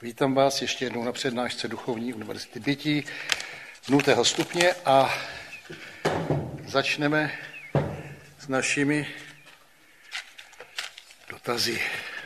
Vítám vás ještě jednou na přednášce Duchovní univerzity bytí 0. stupně a začneme s našimi dotazy.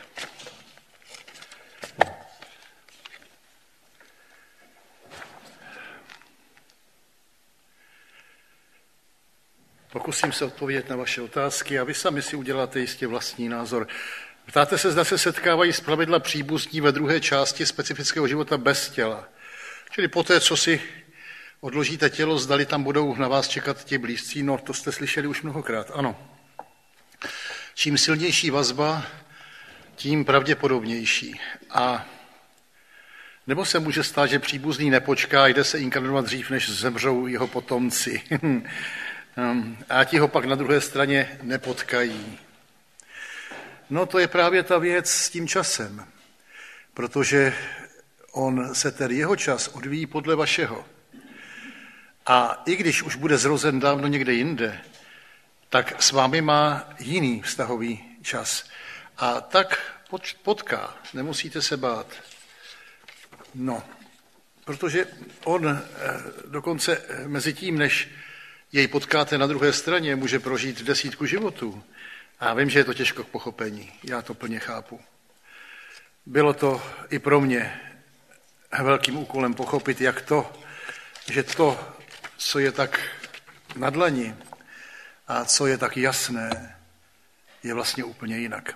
Pokusím se odpovědět na vaše otázky a vy sami si uděláte jistě vlastní názor. Ptáte se, zda se setkávají zpravidla příbuzní ve druhé části specifického života bez těla. Čili poté, co si odložíte tělo, zdali tam budou na vás čekat ti blízcí, no to jste slyšeli už mnohokrát, ano. Čím silnější vazba, tím pravděpodobnější. A nebo se může stát, že příbuzný nepočká a jde se inkarnovat dřív, než zemřou jeho potomci. A ti ho pak na druhé straně nepotkají. No to je právě ta věc s tím časem, protože ten jeho čas odvíjí podle vašeho. A i když už bude zrozen dávno někde jinde, tak s vámi má jiný vztahový čas. A tak potká, nemusíte se bát. No, protože on dokonce mezi tím, než jej potkáte na druhé straně, může prožít 10 životů. A vím, že je to těžko k pochopení, já to plně chápu. Bylo to i pro mě velkým úkolem pochopit, jak to, že to, co je tak na dlani a co je tak jasné, je vlastně úplně jinak.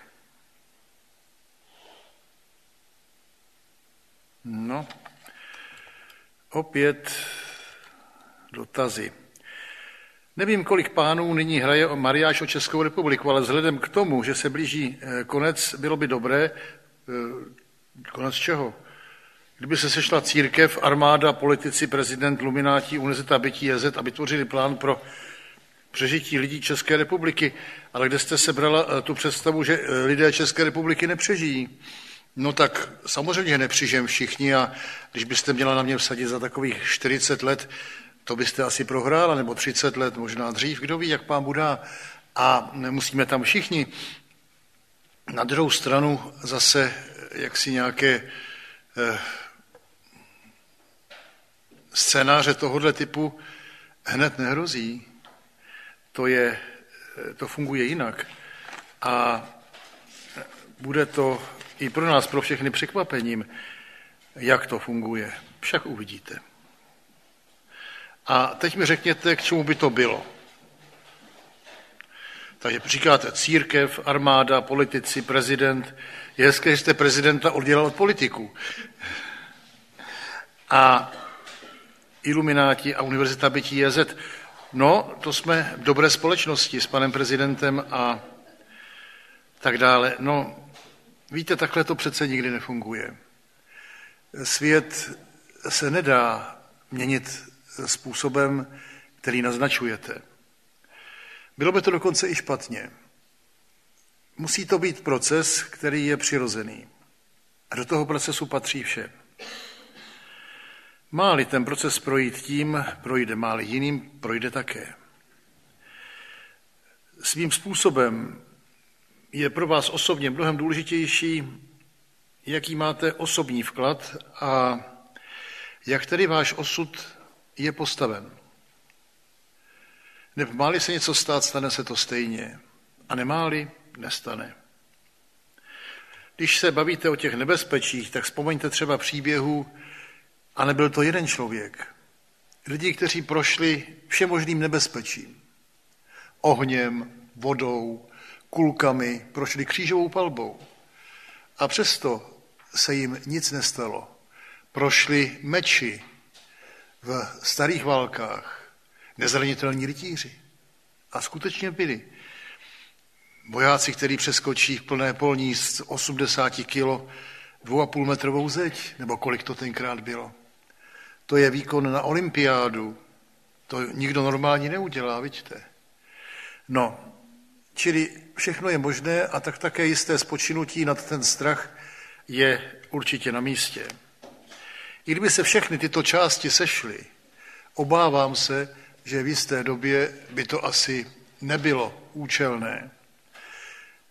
No, opět dotazy. Nevím, kolik pánů nyní hraje mariáž o Českou republiku, ale vzhledem k tomu, že se blíží konec, bylo by dobré, konec čeho? Kdyby se sešla církev, armáda, politici, prezident, lumináti, univerzita bytí, JZ, aby tvořili plán pro přežití lidí České republiky, ale kde jste sebrala tu představu, že lidé České republiky nepřežijí? No tak samozřejmě nepřižijem všichni a když byste měla na mě vsadit za takových 40 let, to byste asi prohrála, nebo 30 let, možná dřív, kdo ví, jak pán Buddha. A nemusíme tam všichni. Na druhou stranu zase jaksi nějaké scénáře tohohle typu hned nehrozí. To funguje jinak. A bude to i pro nás, pro všechny překvapením, jak to funguje. Však uvidíte. A teď mi řekněte, k čemu by to bylo. Takže říkáte církev, armáda, politici, prezident. Je hezké, že jste prezidenta oddělal od politiků. A ilumináti a univerzita bytí JZ. No, to jsme v dobré společnosti s panem prezidentem a tak dále. No, víte, takhle to přece nikdy nefunguje. Svět se nedá měnit způsobem, který naznačujete. Bylo by to dokonce i špatně. Musí to být proces, který je přirozený. A do toho procesu patří vše. Má-li ten proces projít tím, projde, má-li jiným, projde také. Svým způsobem je pro vás osobně mnohem důležitější, jaký máte osobní vklad a jak tedy váš osud je postaven. Má-li se něco stát, stane se to stejně. A nemá-li, nestane. Když se bavíte o těch nebezpečích, tak vzpomeňte třeba příběhu, a nebyl to jeden člověk. Lidi, kteří prošli všemožným nebezpečím. Ohněm, vodou, kulkami, prošli křížovou palbou. A přesto se jim nic nestalo. Prošli meči v starých válkách, nezranitelní rytíři. A skutečně byli. Vojáci, kteří přeskočí v plné polní z 80 kilo 2,5 metrovou zeď, nebo kolik to tenkrát bylo. To je výkon na olympiádu. To nikdo normální neudělá, vidíte. No, čili všechno je možné a tak také jisté spočinutí nad ten strach je určitě na místě. I kdyby se všechny tyto části sešly, obávám se, že v jisté době by to asi nebylo účelné.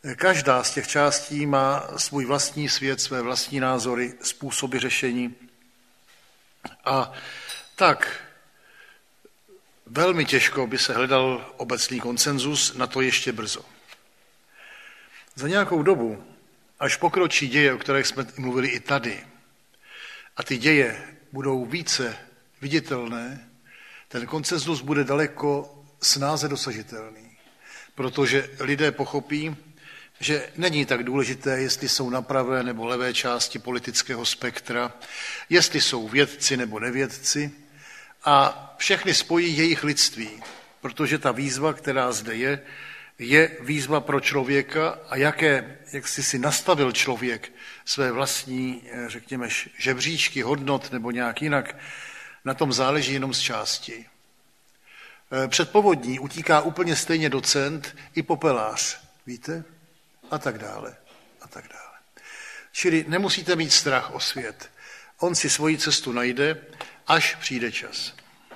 Každá z těch částí má svůj vlastní svět, své vlastní názory, způsoby řešení. A tak velmi těžko by se hledal obecný konsenzus, na to ještě brzo. Za nějakou dobu, až pokročí děje, o kterých jsme mluvili i tady, a ty děje budou více viditelné, ten konsenzus bude daleko snáze dosažitelný, protože lidé pochopí, že není tak důležité, jestli jsou na pravé nebo levé části politického spektra, jestli jsou vědci nebo nevědci, a všechny spojí jejich lidství, protože ta výzva, která zde je výzva pro člověka a jak si nastavil člověk své vlastní, řekněme, žebříčky, hodnot nebo nějak jinak, na tom záleží jenom z části. Před povodní utíká úplně stejně docent i popelář, víte? A tak dále, a tak dále. Čili nemusíte mít strach o svět. On si svoji cestu najde, až přijde čas.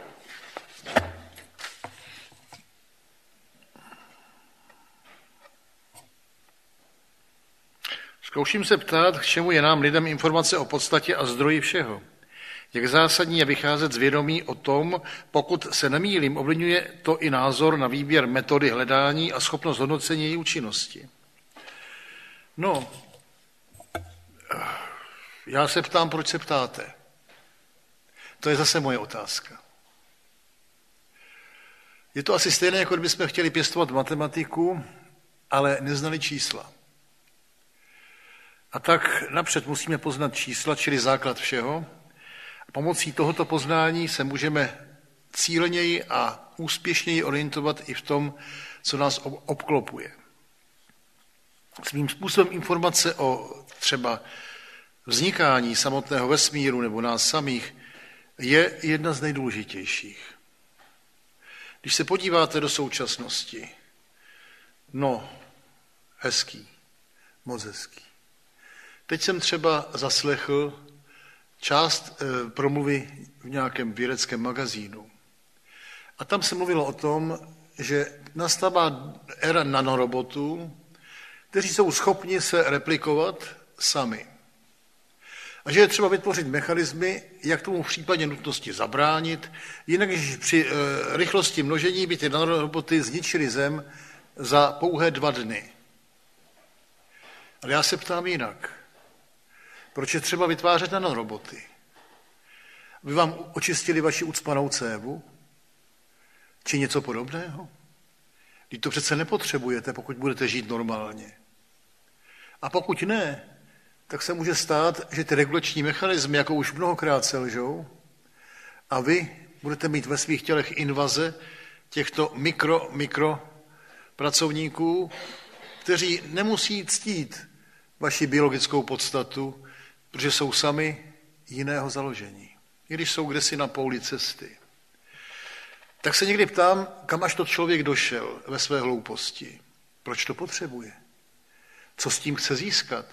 Zkouším se ptát, k čemu je nám lidem informace o podstatě a zdroji všeho. Jak zásadní je vycházet z vědomí o tom, pokud se nemýlím, ovlivňuje to i názor na výběr metody hledání a schopnost hodnocení její účinnosti. No, já se ptám, proč se ptáte. To je zase moje otázka. Je to asi stejné, jako kdybychom chtěli pěstovat matematiku, ale neznali čísla. A tak napřed musíme poznat čísla, čili základ všeho. Pomocí tohoto poznání se můžeme cíleněji a úspěšněji orientovat i v tom, co nás obklopuje. Svým způsobem informace o třeba vznikání samotného vesmíru nebo nás samých je jedna z nejdůležitějších. Když se podíváte do současnosti, no, hezký, moc hezký. Teď jsem třeba zaslechl část promluvy v nějakém vědeckém magazínu. A tam se mluvilo o tom, že nastává éra nanorobotů, kteří jsou schopni se replikovat sami. A že je třeba vytvořit mechanismy, jak tomu v případě nutnosti zabránit, jinak když při rychlosti množení by ty nanoroboty zničily Zem za pouhé 2 dny. Ale já se ptám jinak. Proč je třeba vytvářet nanoroboty? Aby vám očistili vaši ucpanou cévu? Či něco podobného? Vždyť to přece nepotřebujete, pokud budete žít normálně. A pokud ne, tak se může stát, že ty regulační mechanismy, jako už mnohokrát selžou, a vy budete mít ve svých tělech invaze těchto mikro pracovníků, kteří nemusí ctít vaši biologickou podstatu, protože jsou sami jiného založení. I když jsou kdesi na pouli cesty. Tak se někdy ptám, kam až to člověk došel ve své hlouposti. Proč to potřebuje? Co s tím chce získat?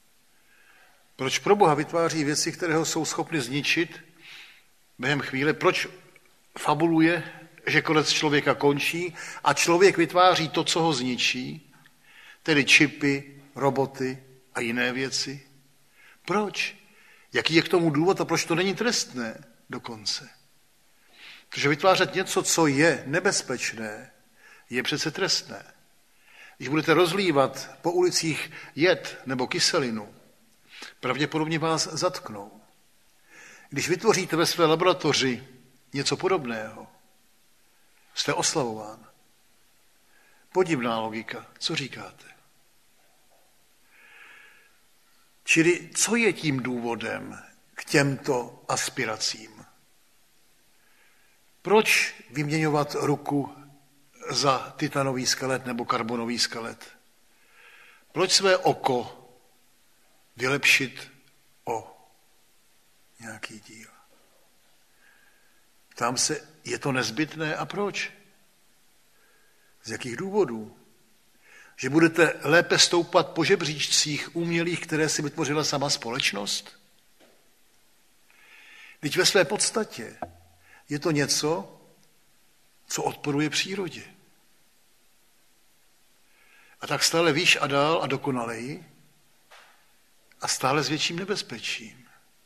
Proč pro Boha vytváří věci, které ho jsou schopny zničit během chvíle? Proč fabuluje, že konec člověka končí a člověk vytváří to, co ho zničí, tedy čipy, roboty a jiné věci? Proč? Jaký je k tomu důvod a proč to není trestné dokonce? Protože vytvářet něco, co je nebezpečné, je přece trestné. Když budete rozlívat po ulicích jed nebo kyselinu, pravděpodobně vás zatknou. Když vytvoříte ve své laboratoři něco podobného, jste oslavován. Podivná logika. Co říkáte? Čili co je tím důvodem k těmto aspiracím? Proč vyměňovat ruku za titanový skelet nebo karbonový skelet? Proč své oko vylepšit o nějaký díl? Ptám se, je to nezbytné a proč? Z jakých důvodů? Že budete lépe stoupat po žebříčcích umělých, které si vytvořila sama společnost? Vždyť ve své podstatě je to něco, co odporuje přírodě. A tak stále výš a dál a dokonaleji a stále s větším nebezpečím.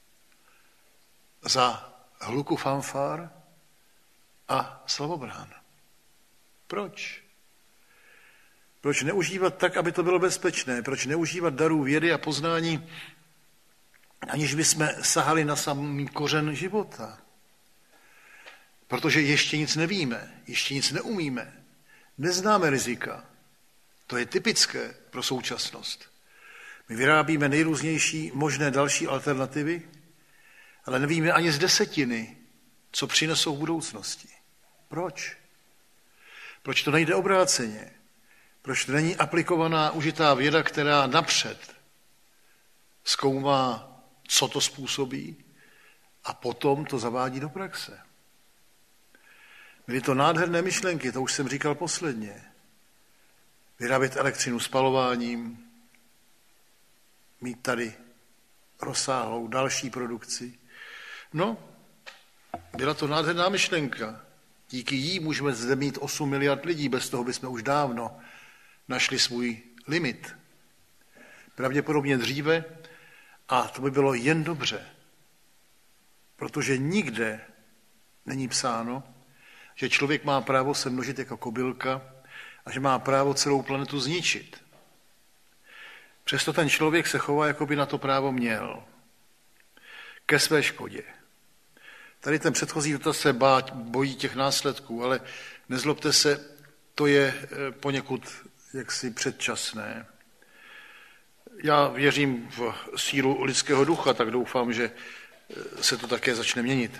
Za hluku fanfár a slavobrán. Proč? Proč neužívat tak, aby to bylo bezpečné? Proč neužívat darů vědy a poznání, aniž bychom sahali na samý kořen života? Protože ještě nic nevíme, ještě nic neumíme, neznáme rizika. To je typické pro současnost. My vyrábíme nejrůznější možné další alternativy, ale nevíme ani z desetiny, co přinesou v budoucnosti. Proč? Proč to nejde obráceně? Proč to není aplikovaná užitá věda, která napřed zkoumá, co to způsobí a potom to zavádí do praxe? Byly to nádherné myšlenky, to už jsem říkal posledně. Vyrábět elektřinu spalováním, mít tady rozsáhlou další produkci. No, byla to nádherná myšlenka. Díky jí můžeme zde mít 8 miliard lidí, bez toho bychom už dávno našli svůj limit. Pravděpodobně dříve, a to by bylo jen dobře, protože nikde není psáno, že člověk má právo se množit jako kobylka a že má právo celou planetu zničit. Přesto ten člověk se chová, jako by na to právo měl. Ke své škodě. Tady ten předchozí dotaz se bojí těch následků, ale nezlobte se, to je poněkud jaksi předčasné. Já věřím v sílu lidského ducha, tak doufám, že se to také začne měnit.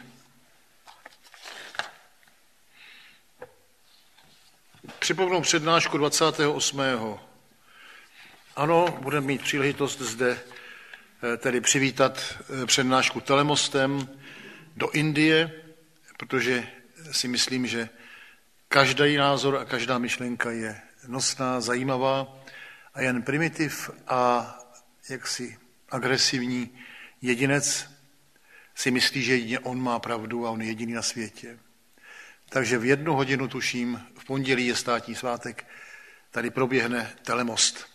Připomenu přednášku 28. Ano, budeme mít příležitost zde tedy přivítat přednášku telemostem do Indie, protože si myslím, že každý názor a každá myšlenka je nosná, zajímavá a jen primitiv a jaksi agresivní jedinec si myslí, že jedině on má pravdu a on je jediný na světě. Takže v 1 hodinu, tuším, v pondělí je státní svátek, tady proběhne telemost.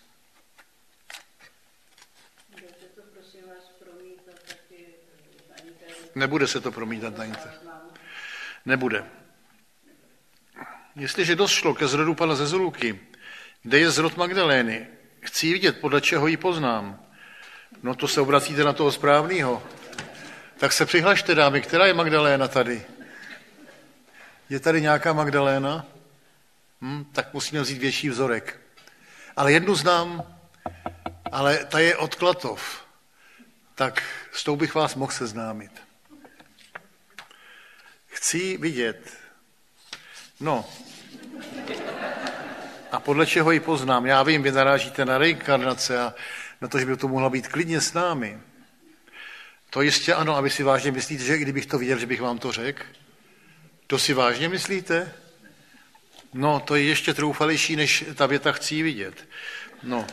Nebude se to promítat na internetu. Nebude. Jestliže došlo ke zrodu pana ze Zuluky, kde je zrod Magdalény, chci ji vidět, podle čeho ji poznám. No to se obracíte na toho správného. Tak se přihlašte, dámy, která je Magdaléna tady? Je tady nějaká Magdaléna? Tak musíme vzít větší vzorek. Ale jednu znám, ale ta je od Klatov. Tak s tou bych vás mohl seznámit. Chci vidět. No. A podle čeho ji poznám? Já vím, vy narážíte na reinkarnace a na to, že by to mohla být klidně s námi. To jistě ano, a vy si vážně myslíte, že kdybych to viděl, že bych vám to řekl? To si vážně myslíte? No, to je ještě troufalejší, než ta věta chci ji vidět. No.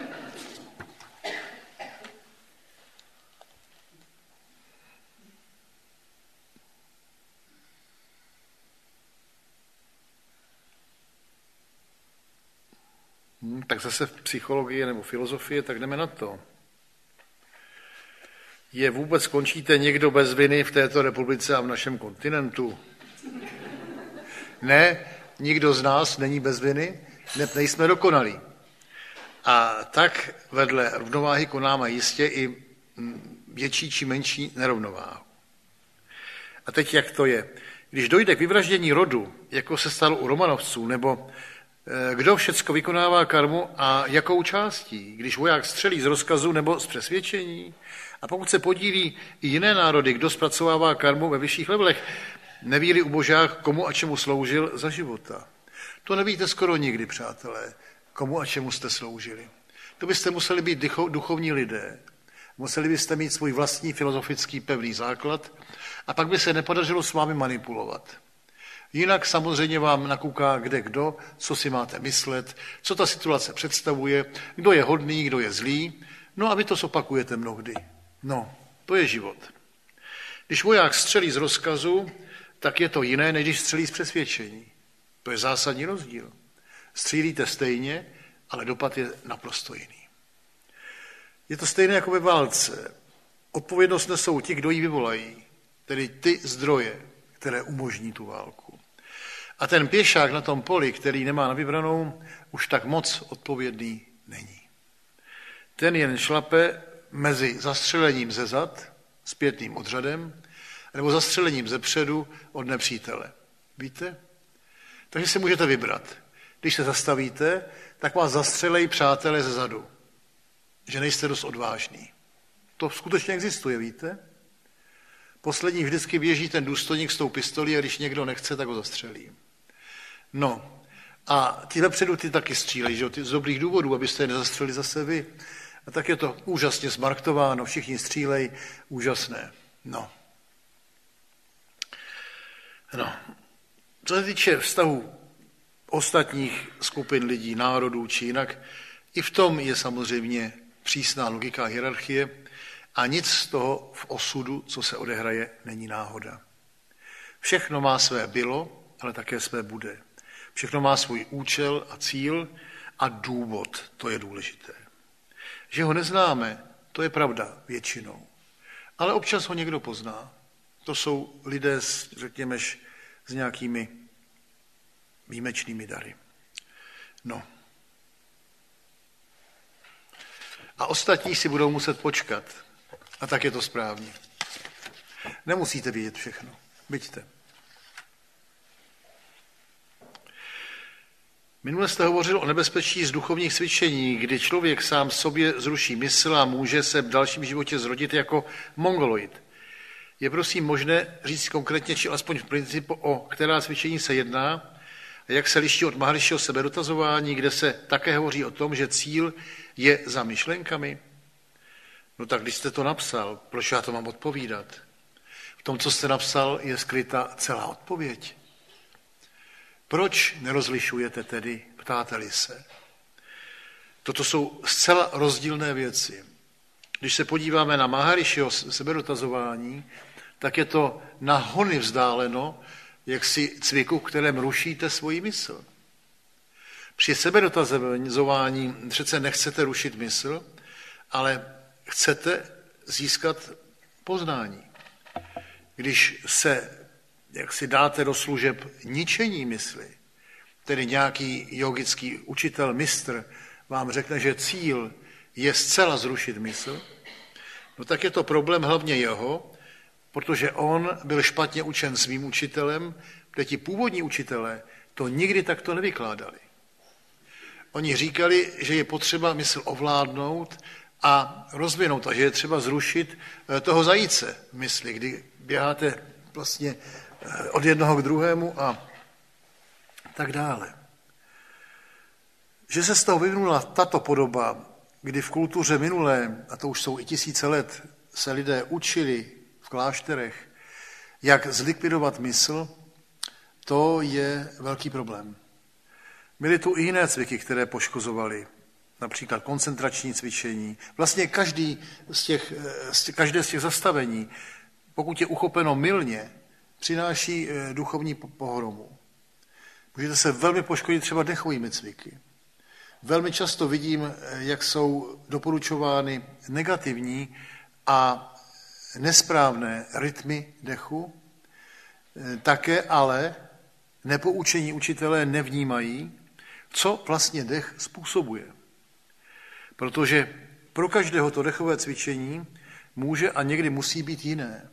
Tak zase v psychologii nebo filozofii, tak jdeme na to. Je vůbec skončíte někdo bez viny v této republice a v našem kontinentu? Ne, nikdo z nás není bez viny, nejsme dokonalí. A tak vedle rovnováhy konáme jistě i větší či menší nerovnováhu. A teď jak to je? Když dojde k vyvraždění rodu, jako se stalo u Romanovců, nebo kdo všecko vykonává karmu a jakou částí, když voják střelí z rozkazu nebo z přesvědčení, a pokud se podílí i jiné národy, kdo zpracovává karmu ve vyšších levelech, neví-li ubožák, komu a čemu sloužil za života. To nevíte skoro nikdy, přátelé, komu a čemu jste sloužili. To byste museli být duchovní lidé. Museli byste mít svůj vlastní filozofický pevný základ a pak by se nepodařilo s vámi manipulovat. Jinak samozřejmě vám nakouká kde kdo, co si máte myslet, co ta situace představuje, kdo je hodný, kdo je zlý, no a vy to zopakujete mnohdy. No, to je život. Když voják střelí z rozkazu, tak je to jiné, než když střelí z přesvědčení. To je zásadní rozdíl. Střílíte stejně, ale dopad je naprosto jiný. Je to stejné jako ve válce. Odpovědnost nesou ti, kdo ji vyvolají, tedy ty zdroje, které umožní tu válku. A ten pěšák na tom poli, který nemá na vybranou, už tak moc odpovědný není. Ten jen šlape mezi zastřelením ze zad, zpětným odřadem, nebo zastřelením ze předu od nepřítele. Víte? Takže si můžete vybrat. Když se zastavíte, tak vás zastřelejí přátelé ze zadu. Že nejste dost odvážný. To skutečně existuje, víte? Poslední vždycky běží ten důstojník s tou pistolí a když někdo nechce, tak ho zastřelí. No a ty vepředu ty taky střílejí, že? Ty z dobrých důvodů, abyste je nezastřelili zase vy. A tak je to úžasně zmarktováno, všichni střílejí, úžasné. No. Co se týče vztahu ostatních skupin lidí, národů či jinak, i v tom je samozřejmě přísná logika a hierarchie a nic z toho v osudu, co se odehraje, není náhoda. Všechno má své bylo, ale také své bude. Všechno má svůj účel a cíl a důvod, to je důležité. Že ho neznáme, to je pravda většinou. Ale občas ho někdo pozná. To jsou lidé, řekněme, s nějakými výjimečnými dary. No. A ostatní si budou muset počkat. A tak je to správně. Nemusíte vědět všechno. Byďte. Minule jste hovořil o nebezpečí z duchovních cvičení, kdy člověk sám sobě zruší mysl a může se v dalším životě zrodit jako mongoloid. Je prosím možné říct konkrétně, či alespoň v principu, o která cvičení se jedná a jak se liší od Maharišiho sebedotazování, kde se také hovoří o tom, že cíl je za myšlenkami? No tak když jste to napsal, proč já to mám odpovídat? V tom, co jste napsal, je skryta celá odpověď. Proč nerozlišujete tedy, ptáte-li se? Toto jsou zcela rozdílné věci. Když se podíváme na Maharišiho sebedotazování, tak je to na hony vzdáleno, jaksi cviku, kterém rušíte svoji mysl. Při sebedotazování přece nechcete rušit mysl, ale chcete získat poznání. Když se jaksi dáte do služeb ničení mysli, tedy nějaký jogický učitel, mistr, vám řekne, že cíl je zcela zrušit mysl, no tak je to problém hlavně jeho, protože on byl špatně učen svým učitelem, kde ti původní učitelé to nikdy takto nevykládali. Oni říkali, že je potřeba mysl ovládnout a rozvinout a že je třeba zrušit toho zajíce v mysli, kdy běháte vlastně od jednoho k druhému a tak dále. Že se z toho vyvinula tato podoba, kdy v kultuře minulé, a to už jsou i tisíce let, se lidé učili v klášterech, jak zlikvidovat mysl, to je velký problém. Byly tu i jiné cviky, které poškozovaly, například koncentrační cvičení. Vlastně každé z těch zastavení, pokud je uchopeno mylně, přináší duchovní pohromu. Můžete se velmi poškodit třeba dechovými cviky. Velmi často vidím, jak jsou doporučovány negativní a nesprávné rytmy dechu, také ale nepoučení učitelé nevnímají, co vlastně dech způsobuje. Protože pro každého to dechové cvičení může a někdy musí být jiné.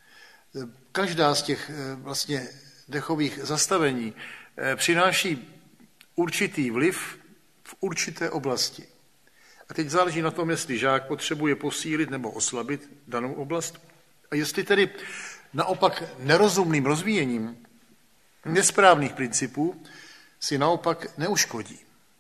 Každá z těch vlastně dechových zastavení přináší určitý vliv v určité oblasti. A teď záleží na tom, jestli žák potřebuje posílit nebo oslabit danou oblast. A jestli tedy naopak nerozumným rozvíjením nesprávných principů si naopak neuškodí.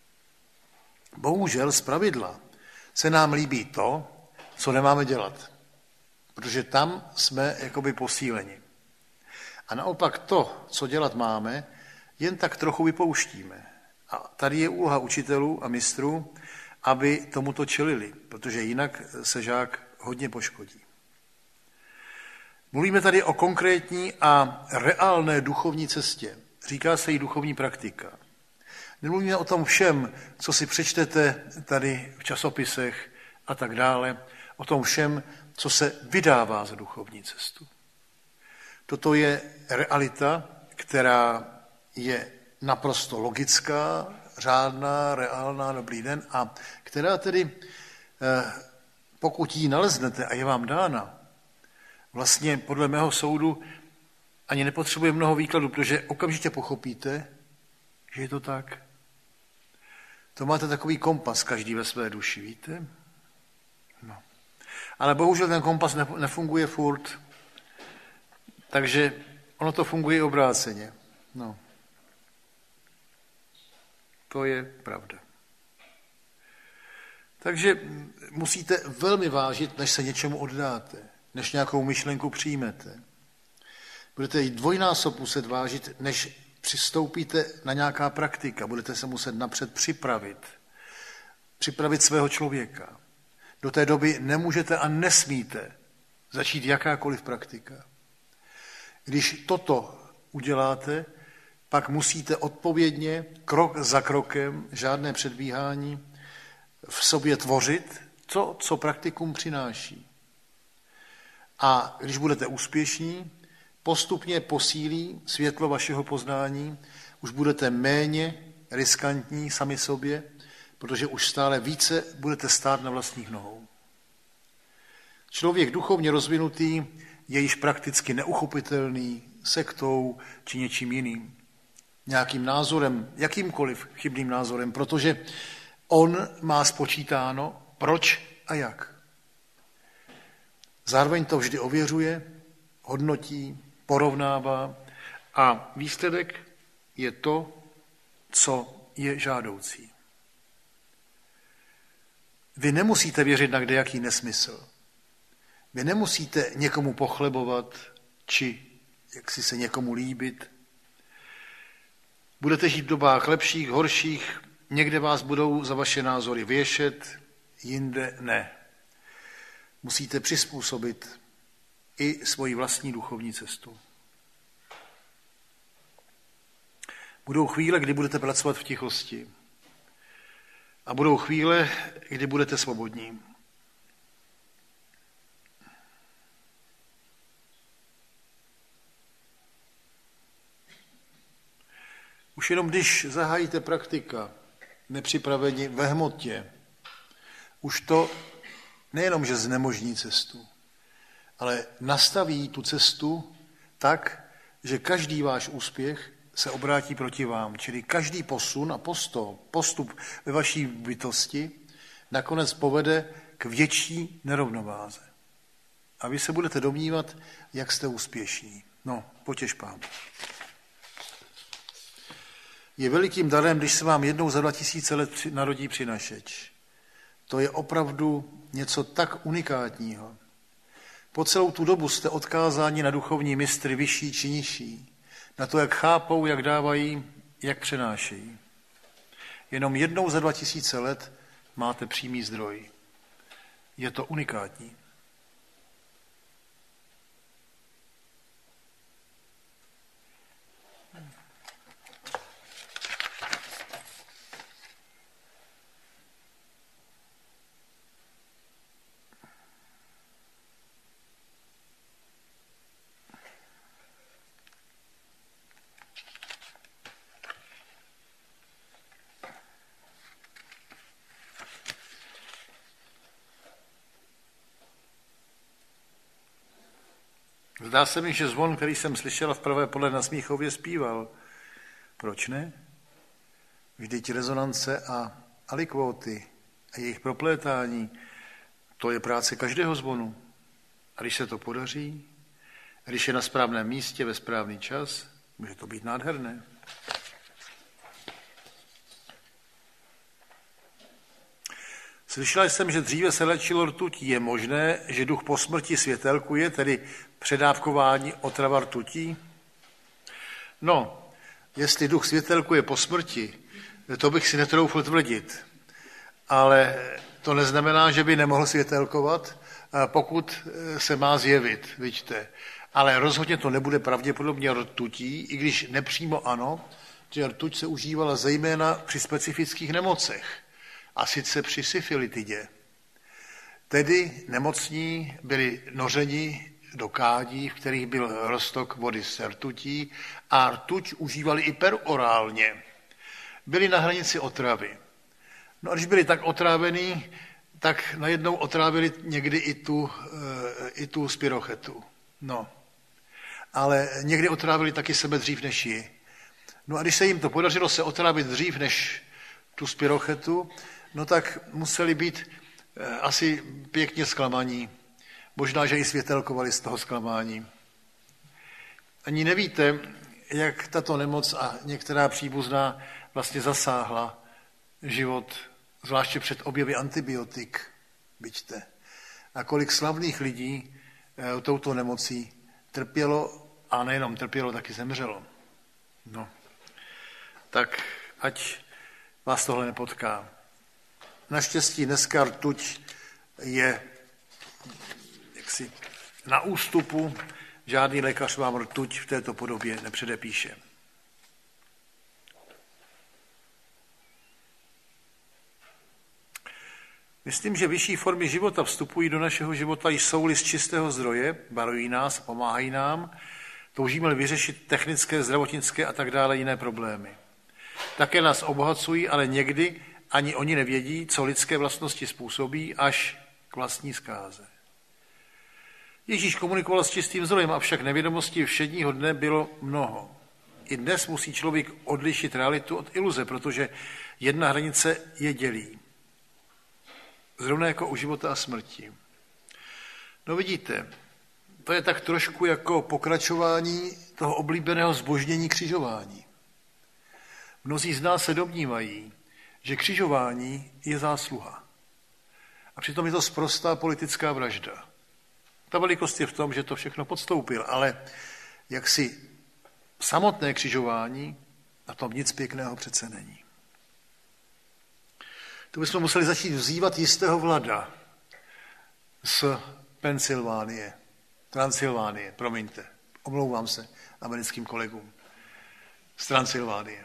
Bohužel zpravidla se nám líbí to, co nemáme dělat, protože tam jsme jakoby posíleni. A naopak to, co dělat máme, jen tak trochu vypouštíme. A tady je úloha učitelů a mistrů, aby tomuto čelili, protože jinak se žák hodně poškodí. Mluvíme tady o konkrétní a reálné duchovní cestě. Říká se jí duchovní praktika. Nemluvíme o tom všem, co si přečtete tady v časopisech a tak dále, o tom všem, co se vydává za duchovní cestu. Toto je realita, která je naprosto logická, řádná, reálná, dobrý den a která tedy, pokud ji naleznete a je vám dána, vlastně podle mého soudu ani nepotřebuje mnoho výkladu, protože okamžitě pochopíte, že je to tak. To máte takový kompas každý ve své duši, víte? No. Ale bohužel ten kompas nefunguje furt, takže ono to funguje obráceně. No. To je pravda. Takže musíte velmi vážit, než se něčemu oddáte, než nějakou myšlenku přijmete. Budete ji dvojnásob muset vážit, než přistoupíte na nějaká praktika. Budete se muset napřed připravit svého člověka. Do té doby nemůžete a nesmíte začít jakákoliv praktika. Když toto uděláte, pak musíte odpovědně, krok za krokem, žádné předbíhání, v sobě tvořit to, co praktikum přináší. A když budete úspěšní, postupně posílí světlo vašeho poznání, už budete méně riskantní sami sobě, protože už stále více budete stát na vlastních nohou. Člověk duchovně rozvinutý je již prakticky neuchopitelný sektou či něčím jiným. Nějakým názorem, jakýmkoliv chybným názorem, protože on má spočítáno, proč a jak. Zároveň to vždy ověřuje, hodnotí, porovnává a výsledek je to, co je žádoucí. Vy nemusíte věřit na kdejaký nesmysl. Vy nemusíte někomu pochlebovat, či jak si se někomu líbit. Budete žít v dobách lepších, horších, někde vás budou za vaše názory věšet, jinde ne. Musíte přizpůsobit i svoji vlastní duchovní cestu. Budou chvíle, kdy budete pracovat v tichosti. A budou chvíle, kdy budete svobodní. Už jenom když zahájíte praktika, nepřipraveni ve hmotě, už to nejenom, že znemožní cestu, ale nastaví tu cestu tak, že každý váš úspěch se obrátí proti vám. Čili každý posun a postup ve vaší bytosti nakonec povede k větší nerovnováze. A vy se budete domnívat, jak jste úspěšní. No, potěš Pánu. Je velikým darem, když se vám jednou za 2000 let narodí přinašeč. To je opravdu něco tak unikátního. Po celou tu dobu jste odkázáni na duchovní mistry vyšší či nižší, na to, jak chápou, jak dávají, jak přenášejí. Jenom jednou za 2000 let máte přímý zdroj. Je to unikátní. Zdá se mi, že zvon, který jsem slyšela v pravé pole na Smíchově, zpíval. Proč ne? Vždyť rezonance a alikvóty a jejich proplétání, to je práce každého zvonu. A když se to podaří, a když je na správném místě ve správný čas, může to být nádherné. Slyšela jsem, že dříve se léčilo rtutí. Je možné, že duch po smrti světelkuje, tedy předávkování otrava rtutí? No, jestli duch světelkuje po smrti, to bych si netroufl tvrdit. Ale to neznamená, že by nemohl světelkovat, pokud se má zjevit, vidíte. Ale rozhodně to nebude pravděpodobně rtutí, i když nepřímo ano, že rtuť se užívala zejména při specifických nemocech, a sice při syfilitidě. Tedy nemocní byli nořeni do kádí, v kterých byl roztok vody s rtutí, a rtuť užívali i perorálně. Byli na hranici otravy. No a když byli tak otrávení, tak najednou otrávili někdy i tu spirochetu. No. Ale někdy otrávili taky sebe dřív než ji. No a když se jim to podařilo se otrávit dřív než tu spirochetu, no tak museli být asi pěkně zklamaní. Možná, že i světelkovali z toho zklamání. Ani nevíte, jak tato nemoc a některá příbuzná vlastně zasáhla život, zvláště před objevy antibiotik, viďte. A kolik slavných lidí touto nemocí trpělo, a nejenom trpělo, taky zemřelo. No, tak ať vás tohle nepotká. Naštěstí dneska rtuť je jaksi na ústupu, žádný lékař vám rtuť v této podobě nepředepíše. Myslím, že vyšší formy života vstupují do našeho života, jsou-li z čistého zdroje, barují nás, pomáhají nám, toužíme vyřešit technické, zdravotnické a tak dále jiné problémy. Také nás obohacují, ale někdy ani oni nevědí, co lidské vlastnosti způsobí, až k vlastní zkáze. Ježíš komunikoval s čistým zdrojem, avšak nevědomostí všedního dne bylo mnoho. I dnes musí člověk odlišit realitu od iluze, protože jedna hranice je dělí. Zrovna jako u života a smrti. No vidíte, to je tak trošku jako pokračování toho oblíbeného zbožnění křižování. Mnozí z nás se domnívají, že křižování je zásluha. A přitom je to sprostá politická vražda. Ta velikost je v tom, že to všechno podstoupil, ale jaksi samotné křižování, na tom nic pěkného přece není. To bychom museli začít vzývat jistého Vlada z Transylvánie, promiňte, omlouvám se americkým kolegům, z Transylvánie.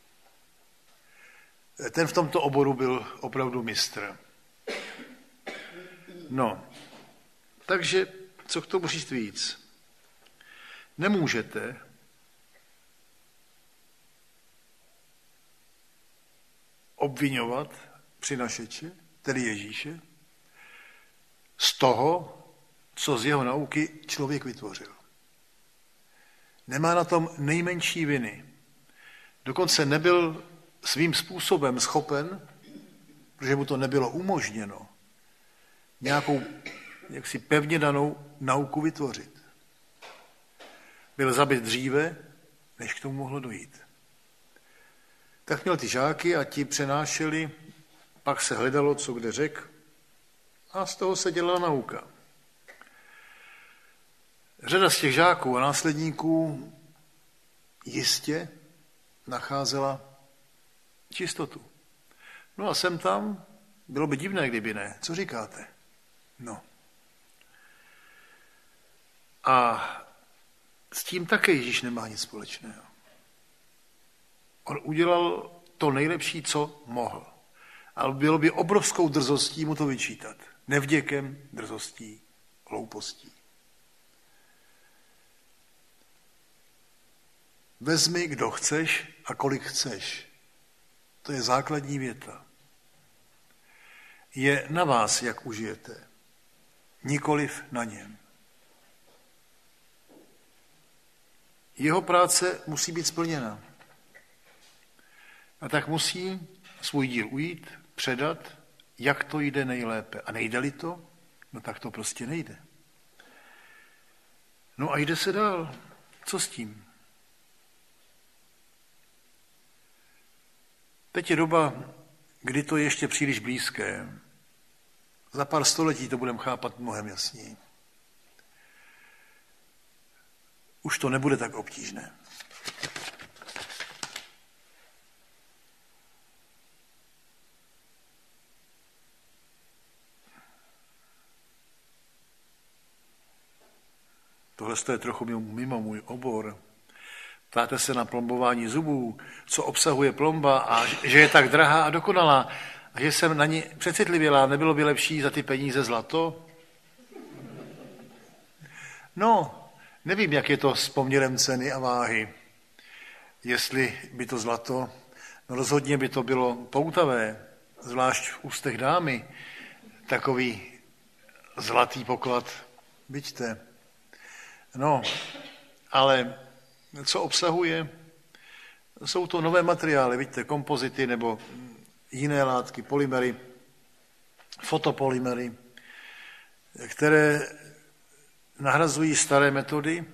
Ten v tomto oboru byl opravdu mistr. No, takže co k tomu říct víc? Nemůžete obviňovat přinašeče, tedy Ježíše, z toho, co z jeho nauky člověk vytvořil. Nemá na tom nejmenší viny. Dokonce nebyl svým způsobem schopen, protože mu to nebylo umožněno, nějakou jaksi pevně danou nauku vytvořit. Byl zabit dříve, než k tomu mohlo dojít. Tak měl ty žáky a ti přenášeli, pak se hledalo, co kde řek, a z toho se dělala nauka. Řada z těch žáků a následníků jistě nacházela čistotu. No a sem tam, bylo by divné, kdyby ne. Co říkáte? No. A s tím také Ježíš nemá nic společného. On udělal to nejlepší, co mohl. Ale bylo by obrovskou drzostí mu to vyčítat. Nevděkem, drzostí, hloupostí. Vezmi, kdo chceš a kolik chceš. To je základní věta. Je na vás, jak užijete. Nikoliv na něm. Jeho práce musí být splněna. A tak musí svůj díl ujít, předat, jak to jde nejlépe. A nejde-li to, no tak to prostě nejde. No a jde se dál. Co s tím? Teď je doba, kdy to je ještě příliš blízké. Za pár století to budeme chápat mnohem jasněji. Už to nebude tak obtížné. Tohle je trochu mimo můj obor. Ptáte se na plombování zubů, co obsahuje plomba a že je tak drahá a dokonalá a že jsem na ní přecitlivělá. Nebylo by lepší za ty peníze zlato? No, nevím, jak je to s poměrem ceny a váhy. Jestli by to zlato, no rozhodně by to bylo poutavé, zvlášť v ústech dámy, takový zlatý poklad, vidíte. No, ale co obsahuje? Jsou to nové materiály, vidíte, kompozity nebo jiné látky, polymery, fotopolymery, které nahrazují staré metody,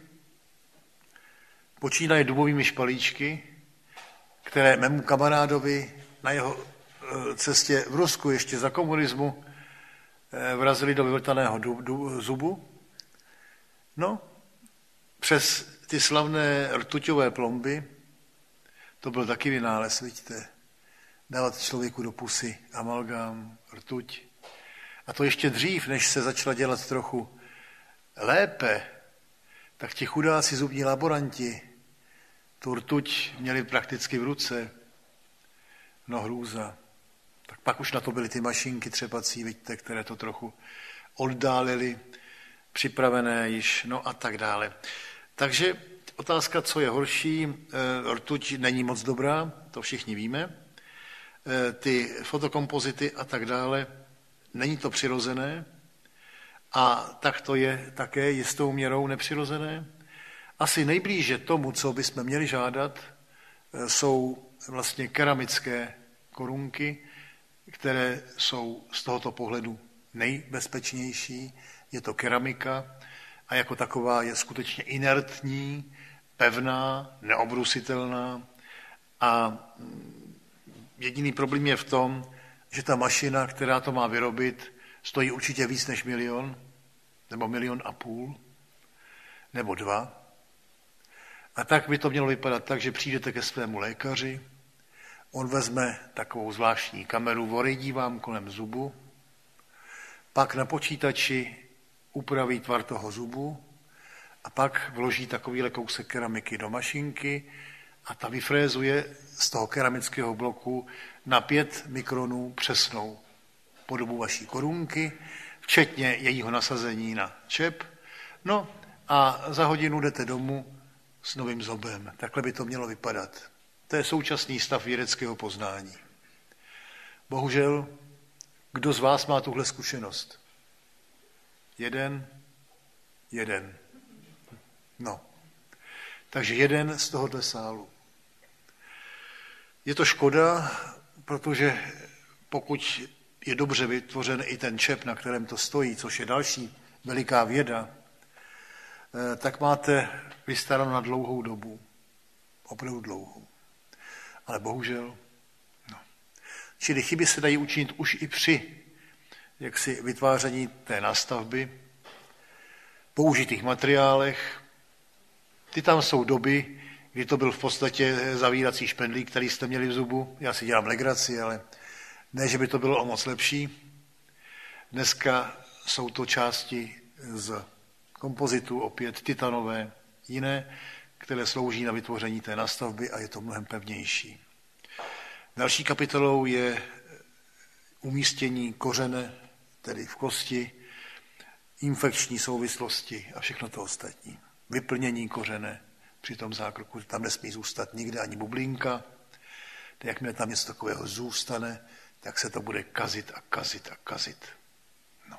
počínají dubovými špalíčky, které mému kamarádovi na jeho cestě v Rusku ještě za komunismu vrazili do vyvrtaného zubu. No, přes ty slavné rtuťové plomby, to byl taky vynález, vidíte, dávat člověku do pusy amalgám, rtuť. A to ještě dřív, než se začala dělat trochu lépe, tak ti chudáci zubní laboranti tu rtuť měli prakticky v ruce. No hrůza. Tak pak už na to byly ty mašinky třepací, vidíte, které to trochu oddálily, připravené již, no a tak dále. Takže otázka, co je horší, rtuť není moc dobrá, to všichni víme, ty fotokompozity a tak dále, není to přirozené a tak to je také jistou měrou nepřirozené. Asi nejblíže tomu, co bychom měli žádat, jsou vlastně keramické korunky, které jsou z tohoto pohledu nejbezpečnější. Je to keramika a jako taková je skutečně inertní, pevná, neobrusitelná a jediný problém je v tom, že ta mašina, která to má vyrobit, stojí určitě víc než 1 milion, nebo 1,5 milionu, nebo 2. A tak by to mělo vypadat tak, že přijdete ke svému lékaři, on vezme takovou zvláštní kameru, vorejdí vám kolem zubu, pak na počítači upraví tvar toho zubu a pak vloží takovýhle kousek keramiky do mašinky a ta vyfrézuje z toho keramického bloku na 5 mikronů přesnou podobu vaší korunky, včetně jejího nasazení na čep. No a za hodinu jdete domů s novým zobem. Takhle by to mělo vypadat. To je současný stav vědeckého poznání. Bohužel, kdo z vás má tuhle zkušenost? Jeden. No. Takže jeden z tohoto sálu. Je to škoda, protože pokud je dobře vytvořen i ten čep, na kterém to stojí, což je další veliká věda, tak máte vystaráno na dlouhou dobu. Opravdu dlouhou. Ale bohužel, no. Čili chyby se dají učinit už i při jaksi vytváření té nástavby, použitých materiálech. Ty tam jsou doby, kdy to byl v podstatě zavírací špendlík, který jste měli v zubu. Já si dělám legraci, ale ne, že by to bylo o moc lepší. Dneska jsou to části z kompozitu, opět titanové, jiné, které slouží na vytvoření té nástavby a je to mnohem pevnější. Další kapitolou je umístění kořene, tedy v kosti, infekční souvislosti a všechno to ostatní. Vyplnění kořene při tom zákroku, tam nesmí zůstat nikde ani bublinka. Jakmile tam něco takového zůstane, tak se to bude kazit a kazit a kazit. No.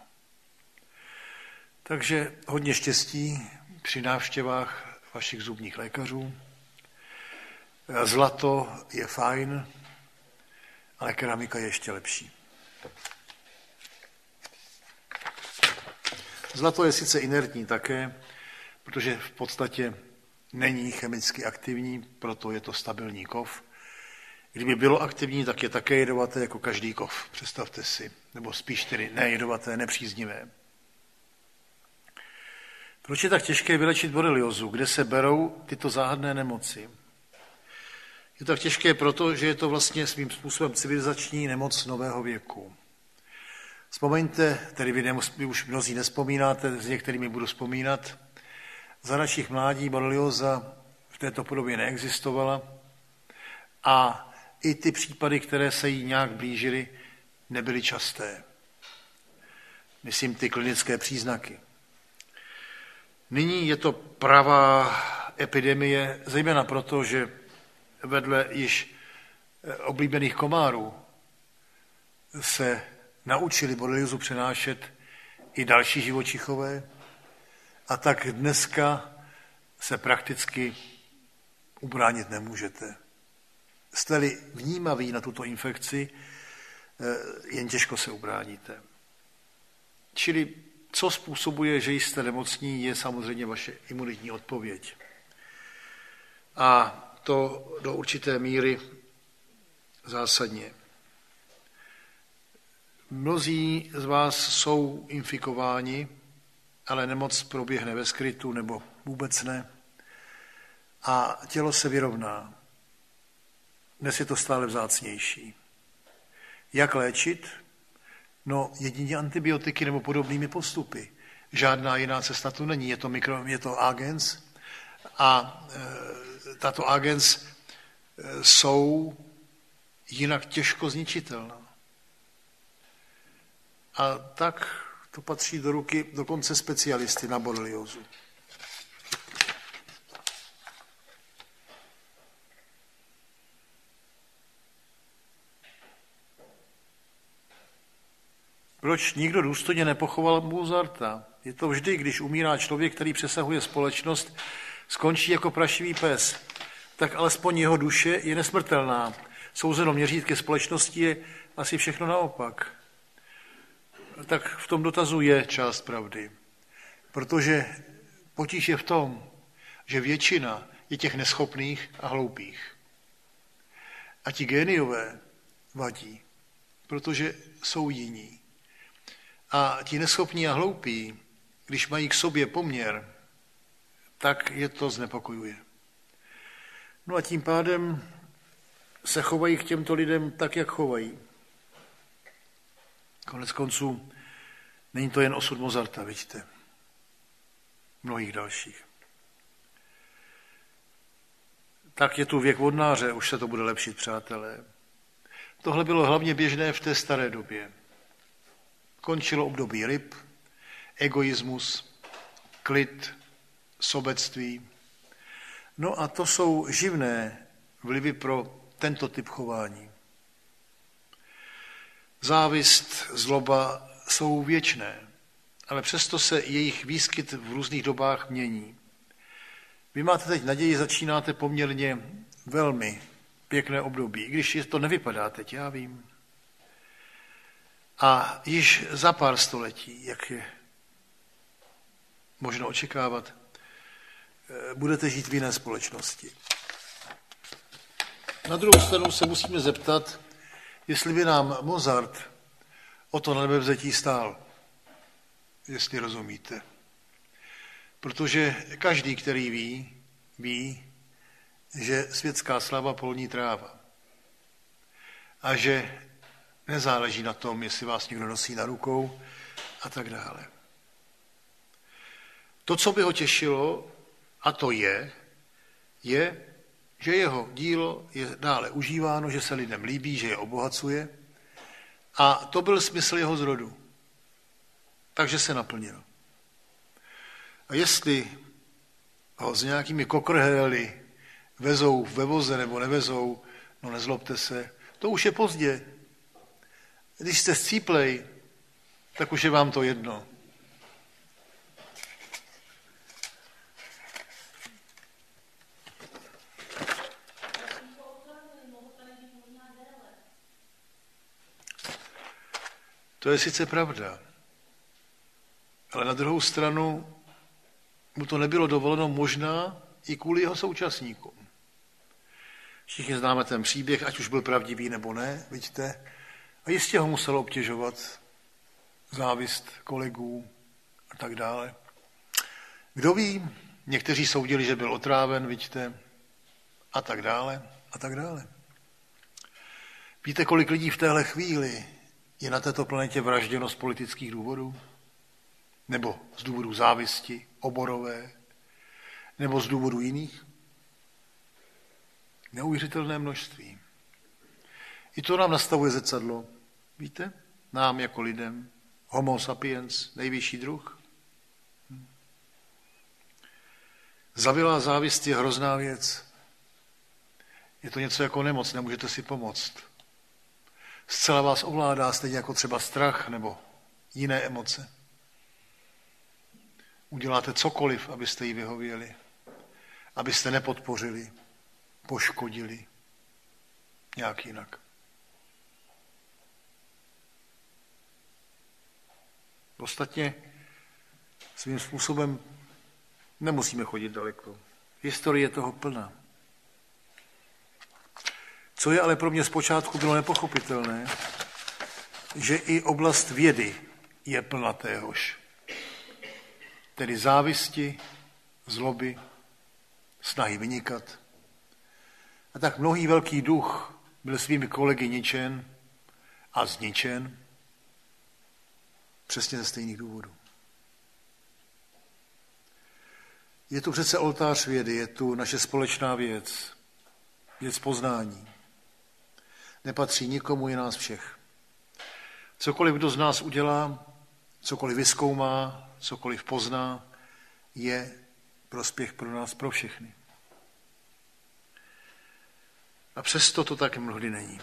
Takže hodně štěstí při návštěvách vašich zubních lékařů. Zlato je fajn, ale keramika je ještě lepší. Zlato je sice inertní také, protože v podstatě není chemicky aktivní, proto je to stabilní kov. Kdyby bylo aktivní, tak je také jedovaté jako každý kov, představte si, nebo spíš tedy nejedovaté, nepříznivé. Proč je tak těžké vylečit boreliozu? Kde se berou tyto záhadné nemoci? Je tak těžké proto, že je to vlastně svým způsobem civilizační nemoc nového věku. Vzpomeňte, tedy vy už mnozí nespomínáte, s některými budu vzpomínat, za našich mládí borelioza v této podobě neexistovala a i ty případy, které se jí nějak blížily, nebyly časté. Myslím ty klinické příznaky. Nyní je to pravá epidemie, zejména proto, že vedle již oblíbených komárů se naučili boreliózu přenášet i další živočichové a tak dneska se prakticky ubránit nemůžete. Jste-li vnímaví na tuto infekci, jen těžko se ubráníte. Čili co způsobuje, že jste nemocní, je samozřejmě vaše imunitní odpověď. A to do určité míry zásadně. Mnozí z vás jsou infikováni, ale nemoc proběhne ve skrytu nebo vůbec ne. A tělo se vyrovná. Dnes je to stále vzácnější. Jak léčit? No, jedině antibiotiky nebo podobnými postupy. Žádná jiná cesta tu není. Je to agens a tato agens jsou jinak těžko zničitelná. A tak to patří do ruky dokonce specialisty na boreliózu. Proč nikdo důstojně nepochoval Mozarta? Je to vždy, když umírá člověk, který přesahuje společnost, skončí jako prašivý pes, tak alespoň jeho duše je nesmrtelná. Souzeno měřítky společnosti je asi všechno naopak. Tak v tom dotazu je část pravdy. Protože potíž je v tom, že většina je těch neschopných a hloupých. A ti géniové vadí, protože jsou jiní. A ti neschopní a hloupí, když mají k sobě poměr, tak je to znepokojuje. No a tím pádem se chovají k těmto lidem tak, jak chovají. Konec konců není to jen osud Mozarta, vidíte, mnohých dalších. Tak je tu věk vodnáře, už se to bude lepšit, přátelé. Tohle bylo hlavně běžné v té staré době. Končilo období ryb, egoismus, klid, sobectví. No a to jsou živné vlivy pro tento typ chování. Závist, zloba jsou věčné, ale přesto se jejich výskyt v různých dobách mění. Vy máte teď naději, začínáte poměrně velmi pěkné období, i když to nevypadá teď, já vím. A již za pár století, jak je možno očekávat, budete žít v jiné společnosti. Na druhou stranu se musíme zeptat, jestli by nám Mozart o to nebevzetí stál, jestli rozumíte. Protože každý, který ví, že světská slava polní tráva a že nezáleží na tom, jestli vás někdo nosí na rukou a tak dále. To, co by ho těšilo, a to je, že jeho dílo je dále užíváno, že se lidem líbí, že je obohacuje a to byl smysl jeho zrodu. Takže se naplnil. A jestli ho s nějakými kokrhely vezou ve voze nebo nevezou, no nezlobte se, to už je pozdě. Když jste scíplej, tak už je vám to jedno. To je sice pravda, ale na druhou stranu mu to nebylo dovoleno možná i kvůli jeho současníkům. Všichni známe ten příběh, ať už byl pravdivý nebo ne, vidíte, a jistě ho muselo obtěžovat závist kolegů a tak dále. Kdo ví, někteří soudili, že byl otráven, vidíte, a tak dále, a tak dále. Víte, kolik lidí v téhle chvíli je na této planetě vražděno z politických důvodů? Nebo z důvodů závisti, oborové, nebo z důvodů jiných? Neuvěřitelné množství. I to nám nastavuje zrcadlo. Víte? Nám jako lidem. Homo sapiens, nejvyšší druh. Zavilá závist je hrozná věc. Je to něco jako nemoc, nemůžete si pomoct. Zcela vás ovládá, stejně jako třeba strach nebo jiné emoce. Uděláte cokoliv, abyste jí vyhověli, abyste nepodpořili, poškodili nějak jinak. Ostatně svým způsobem nemusíme chodit daleko. Historie je toho plná. Co je ale pro mě zpočátku bylo nepochopitelné, že i oblast vědy je plná téhož. Tedy závisti, zloby, snahy vynikat. A tak mnohý velký duch byl svými kolegy ničen a zničen přesně ze stejných důvodů. Je tu přece oltář vědy, je tu naše společná věc poznání. Nepatří nikomu, je nás všech. Cokoliv kdo z nás udělá, cokoliv vyzkoumá, cokoliv pozná, je prospěch pro nás, pro všechny. A přesto to tak mnohdy není.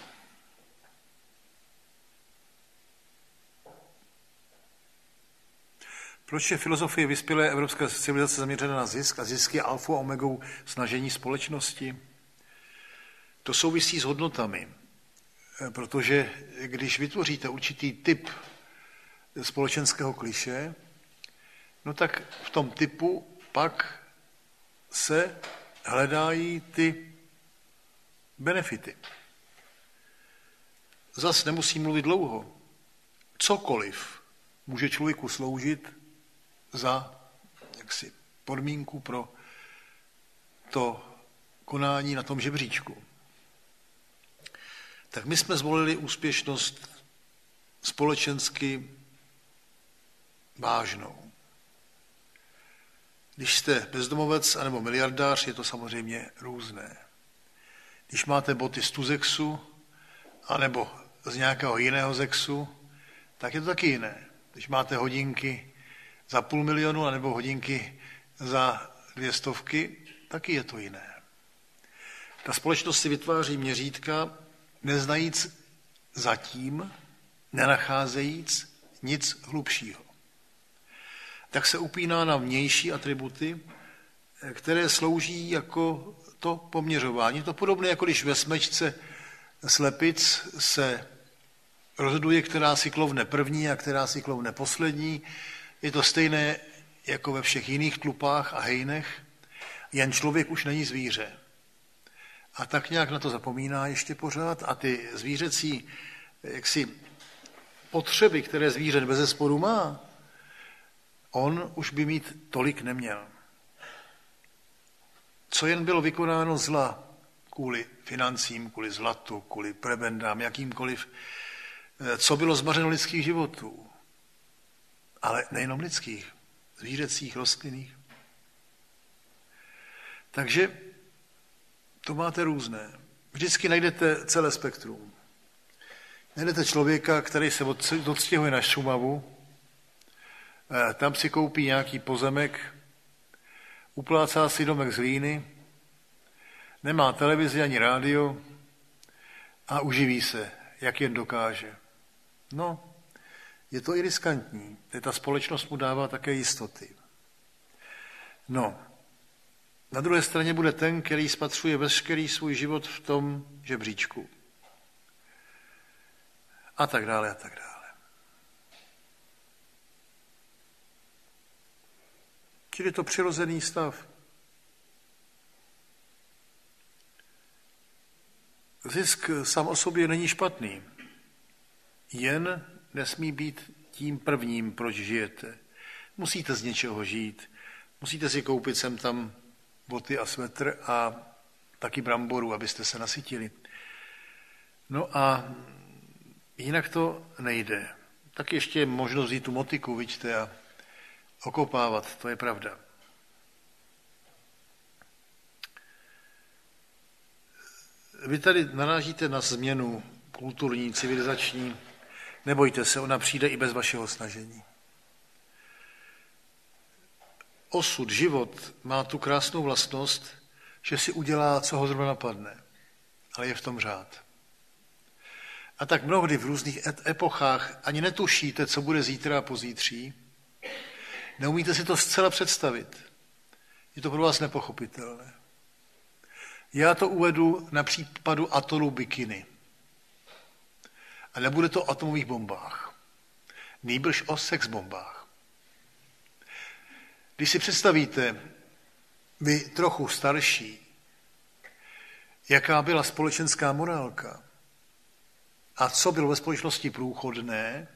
Proč je filozofie vyspělé evropské civilizace zaměřena na zisk a zisk je alfou a omegou snažení společnosti? To souvisí s hodnotami, protože když vytvoříte určitý typ společenského klišé, no tak v tom typu pak se hledají ty benefity. Zas nemusí mluvit dlouho. Cokoliv může člověku sloužit za podmínku pro to konání na tom žebříčku. Tak my jsme zvolili úspěšnost společensky vážnou. Když jste bezdomovec anebo miliardář, je to samozřejmě různé. Když máte boty z Tuzexu anebo z nějakého jiného Zexu, tak je to taky jiné. Když máte hodinky za 500 000 anebo hodinky za 200, taky je to jiné. Ta společnost si vytváří měřítka, neznajíc zatím, nenacházejíc nic hlubšího. Tak se upíná na vnější atributy, které slouží jako to poměřování. Je to podobné, jako když ve smečce slepic se rozhoduje, která si klovne první a která si klovne poslední. Je to stejné jako ve všech jiných tlupách a hejnech, jen člověk už není zvíře. A tak nějak na to zapomíná ještě pořád a ty zvířecí potřeby, které zvíře bezesporu má, on už by mít tolik neměl. Co jen bylo vykonáno zla kvůli financím, kvůli zlatu, kvůli prebendám, jakýmkoliv, co bylo zmařeno lidských životů, ale nejenom lidských, zvířecích, rostlinných. Takže to máte různé. Vždycky najdete celé spektrum. Najdete člověka, který se odstěhuje na Šumavu, tam si koupí nějaký pozemek, uplácá si domek z hlíny, nemá televizi ani rádio a uživí se, jak jen dokáže. No, je to i riskantní. Ta společnost mu dává také jistoty. No, na druhé straně bude ten, který spatřuje veškerý svůj život v tom žebříčku. A tak dále, a tak dále. Čili je to přirozený stav. Zisk sám o sobě není špatný. Jen nesmí být tím prvním, proč žijete. Musíte z něčeho žít. Musíte si koupit sem tam boty a svetr a taky bramboru, abyste se nasytili. No a jinak to nejde. Tak ještě je možnost vzít tu motiku, vidíte, a okopávat, to je pravda. vy tady narážíte na změnu kulturní, civilizační. Nebojte se, ona přijde i bez vašeho snažení. Osud, život má tu krásnou vlastnost, že si udělá, co ho zrovna napadne. Ale je v tom řád. A tak mnohdy v různých epochách ani netušíte, co bude zítra a pozítří. Neumíte si to zcela představit. Je to pro vás nepochopitelné. Já to uvedu na případu atolu Bikini. A nebude to o atomových bombách. Nýbrž o sexbombách. Když si představíte, vy trochu starší, jaká byla společenská morálka a co bylo ve společnosti průchodné,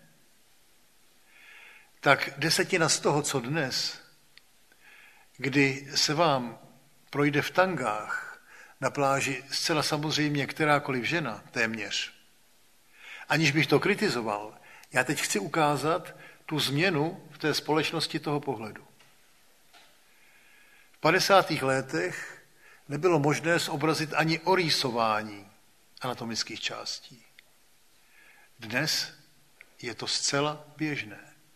tak 10% z toho, co dnes, kdy se vám projde v tangách na pláži zcela samozřejmě kterákoliv žena, téměř, aniž bych to kritizoval, já teď chci ukázat tu změnu v té společnosti toho pohledu. V 50. letech nebylo možné zobrazit ani orýsování anatomických částí. Dnes je to zcela běžné.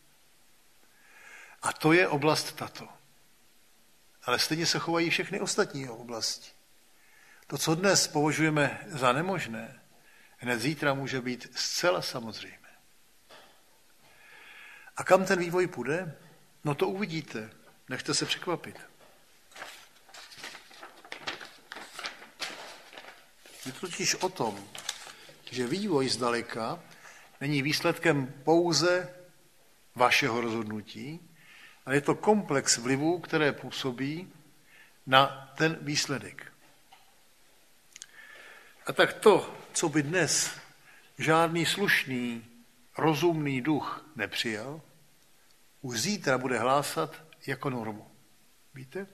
A to je oblast tato. Ale stejně se chovají všechny ostatní oblasti. To, co dnes považujeme za nemožné, hned zítra může být zcela samozřejmé. A kam ten vývoj půjde? No to uvidíte. Nechte se překvapit. Je totiž o tom, že vývoj zdaleka není výsledkem pouze vašeho rozhodnutí, ale je to komplex vlivů, které působí na ten výsledek. A tak to, co by dnes žádný slušný, rozumný duch nepřijal, už zítra bude hlásat jako normu. Víte?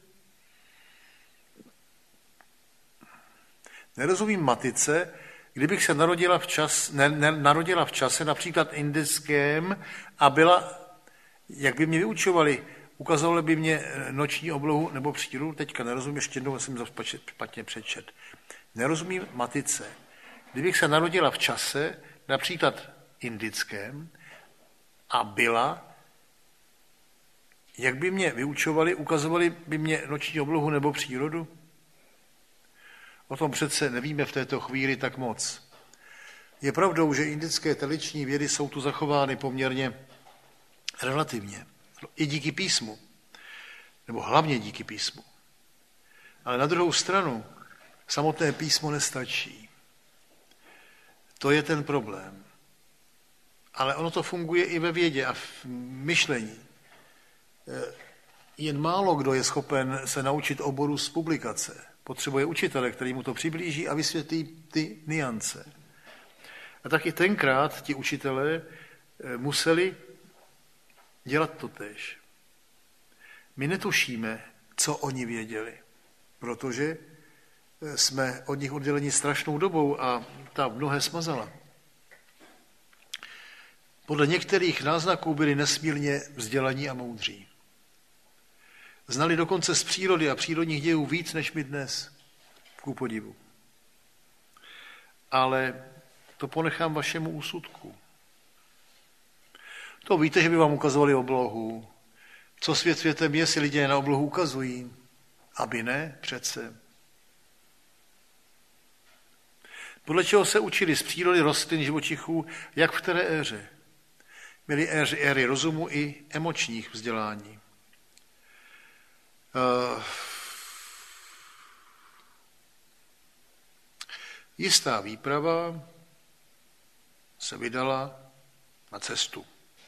Nerozumím matice, kdybych se narodila v čase například indickém a byla, jak by mě vyučovali, ukazovali by mě noční oblohu nebo přírodu, teďka nerozumím, ještě jednou jsem to špatně přečet. Nerozumím matice. Kdybych se narodila v čase, například indickém, a byla, jak by mě vyučovali, ukazovali by mě noční oblohu nebo přírodu? O tom přece nevíme v této chvíli tak moc. Je pravdou, že indické tradiční vědy jsou tu zachovány poměrně relativně. I díky písmu. Nebo hlavně díky písmu. Ale na druhou stranu samotné písmo nestačí. To je ten problém. Ale ono to funguje i ve vědě a v myšlení. Jen málo kdo je schopen se naučit oboru z publikace. Potřebuje učitele, který mu to přiblíží a vysvětlí ty niance. A taky tenkrát ti učitelé museli dělat totéž. My netušíme, co oni věděli, protože jsme od nich odděleni strašnou dobou a ta mnohé smazala. Podle některých náznaků byli nesmírně vzdělaní a moudří. Znali dokonce z přírody a přírodních dějů víc, než my dnes, ku podivu. Ale to ponechám vašemu úsudku. To víte, že by vám ukazovali oblohu. Co svět světem je, si lidé na oblohu ukazují. Aby ne, přece. Podle čeho se učili z přírody rostlin, živočichů, jak v které éře. Byly éry rozumu i emočních vzdělání. Jistá výprava se vydala na cestu.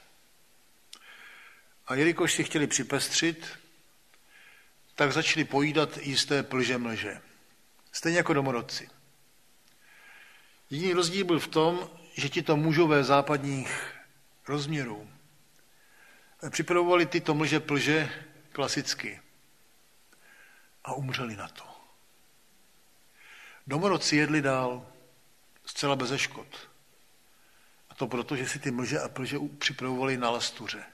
A jelikož si chtěli připestřit, tak začali pojídat jisté plže mlže. Stejně jako domorodci. Jediný rozdíl byl v tom, že tito mužové západních rozměrů připravovali tyto mlže plže klasicky a umřeli na to. Domorodci jedli dál, zcela beze škod. A to proto, že si ty mlže a plže připravovali na lastuře.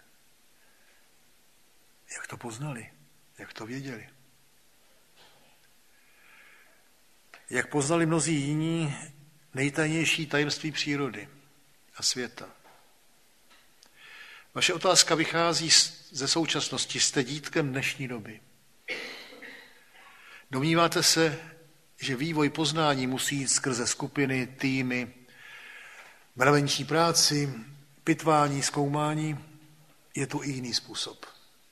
Jak to poznali? Jak to věděli? Jak poznali mnozí jiní nejtajnější tajemství přírody a světa. Vaše otázka vychází ze současnosti, jste dítkem dnešní doby. Domníváte se, že vývoj poznání musí jít skrze skupiny, týmy, mravenčí práci, pitvání, zkoumání? Je tu i jiný způsob.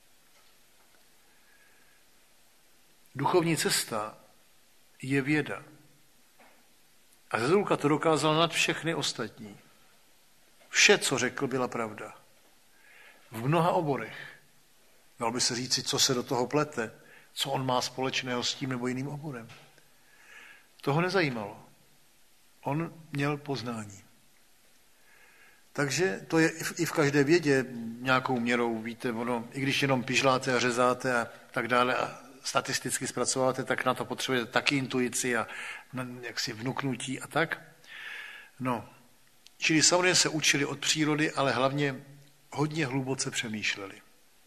Duchovní cesta je věda. A Zezulka to dokázal nad všechny ostatní. Vše, co řekl, byla pravda. V mnoha oborech. Dalo by se říci, co se do toho plete, co on má společného s tím nebo jiným oborem. Toho nezajímalo. On měl poznání. Takže to je i v každé vědě nějakou měrou, víte, ono, i když jenom pižláte a řezáte a tak dále a statisticky zpracováte, tak na to potřebujete taky intuici a jaksi vnuknutí a tak. No, čili samozřejmě se učili od přírody, ale hlavně hodně hluboce přemýšleli.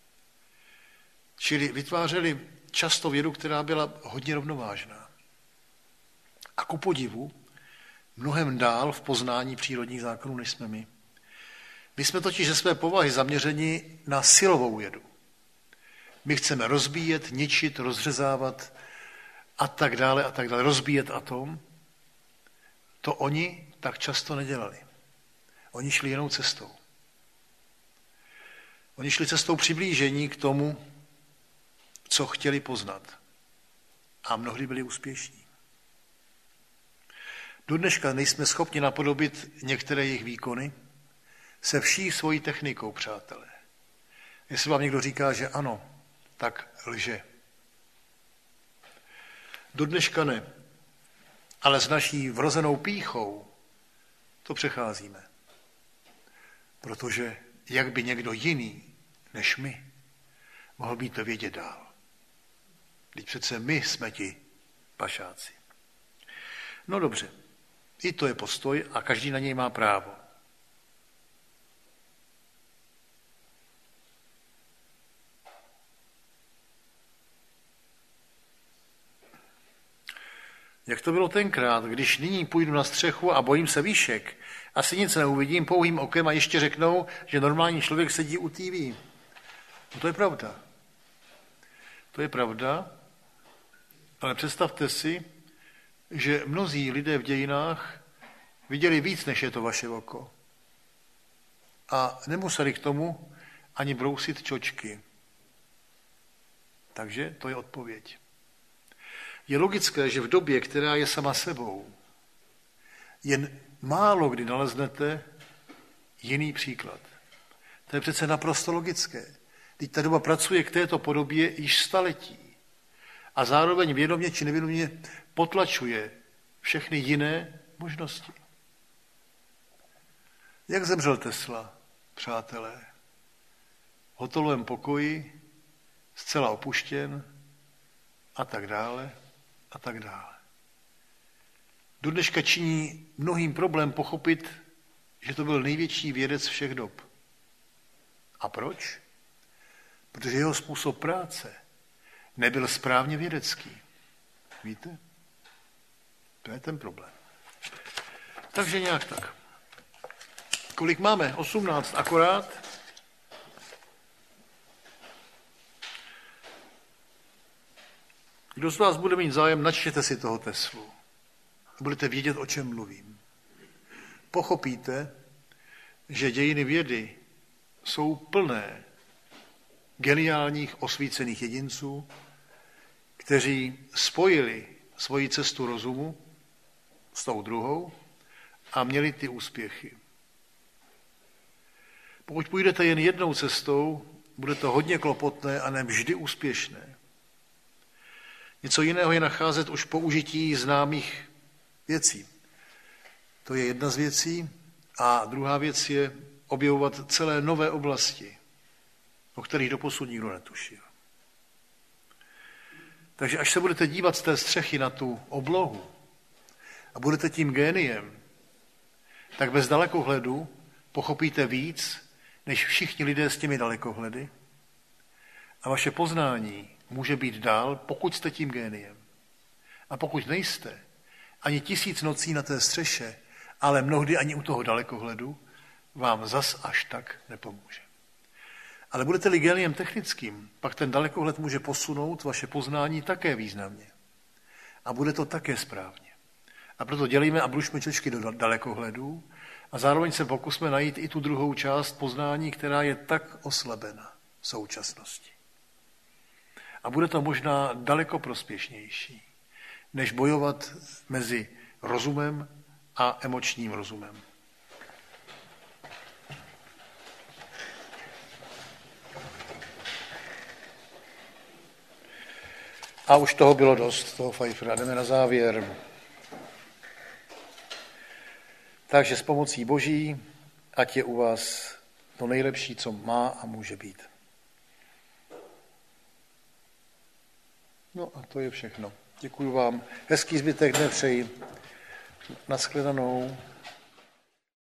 Čili vytvářeli často vědu, která byla hodně rovnovážná. A ku podivu mnohem dál v poznání přírodních zákonů, než jsme my. My jsme totiž ze své povahy zaměřeni na silovou vědu. My chceme rozbíjet, ničit, rozřezávat a tak dále, rozbíjet atom. To oni tak často nedělali. Oni šli jinou cestou. Oni šli cestou přiblížení k tomu, co chtěli poznat. A mnohdy byli úspěšní. Do dneška nejsme schopni napodobit některé jejich výkony se vší svojí technikou, přátelé. Jestli vám někdo říká, že ano, tak lže. Do dneška ne, ale s naší vrozenou pýchou to přecházíme. Protože jak by někdo jiný než my mohl být to vědět dál. Vždyť přece my jsme ti pašáci. No dobře, i to je postoj a každý na něj má právo. Jak to bylo tenkrát, když nyní půjdu na střechu a bojím se výšek, asi nic neuvidím, pouhým okem a ještě řeknou, že normální člověk sedí u TV. No to je pravda. To je pravda, ale představte si, že mnozí lidé v dějinách viděli víc, než je to vaše oko. A nemuseli k tomu ani brousit čočky. Takže to je odpověď. Je logické, že v době, která je sama sebou, jen málo kdy naleznete jiný příklad. To je přece naprosto logické. Teď ta doba pracuje k této podobě již staletí a zároveň vědomě či nevědomě potlačuje všechny jiné možnosti. Jak zemřel Tesla, přátelé? V hotelovém pokoji, zcela opuštěn a tak dále a tak dále. Do dneška činí mnohým problém pochopit, že to byl největší vědec všech dob. A proč? Protože jeho způsob práce nebyl správně vědecký. Víte? To je ten problém. Takže nějak tak. Kolik máme? 18 akorát. Kdo z vás bude mít zájem, načtěte si toho Teslu. Budete vědět, o čem mluvím. Pochopíte, že dějiny vědy jsou plné geniálních osvícených jedinců, kteří spojili svoji cestu rozumu s tou druhou a měli ty úspěchy. Pokud půjdete jen jednou cestou, bude to hodně klopotné a ne vždy úspěšné. Něco jiného je nacházet už použití známých věcí. To je jedna z věcí. A druhá věc je objevovat celé nové oblasti, o kterých doposud nikdo netušil. Takže až se budete dívat z té střechy na tu oblohu a budete tím géniem, tak bez dalekohledu pochopíte víc, než všichni lidé s těmi dalekohledy. A vaše poznání může být dál, pokud jste tím géniem. A pokud nejste, ani 1000 nocí na té střeše, ale mnohdy ani u toho dalekohledu vám zas až tak nepomůže. Ale budete-li geniem technickým, pak ten dalekohled může posunout vaše poznání také významně. A bude to také správně. A proto dělíme a brušme češky do dalekohledů a zároveň se pokusme najít i tu druhou část poznání, která je tak oslabena v současnosti. A bude to možná daleko prospěšnější, než bojovat mezi rozumem a emočním rozumem. A už toho bylo dost, toho Pfeiffera. Jdeme na závěr. Takže s pomocí Boží, ať je u vás to nejlepší, co má a může být. No a to je všechno. Děkuju vám. Hezký zbytek dne přeji. Nashledanou.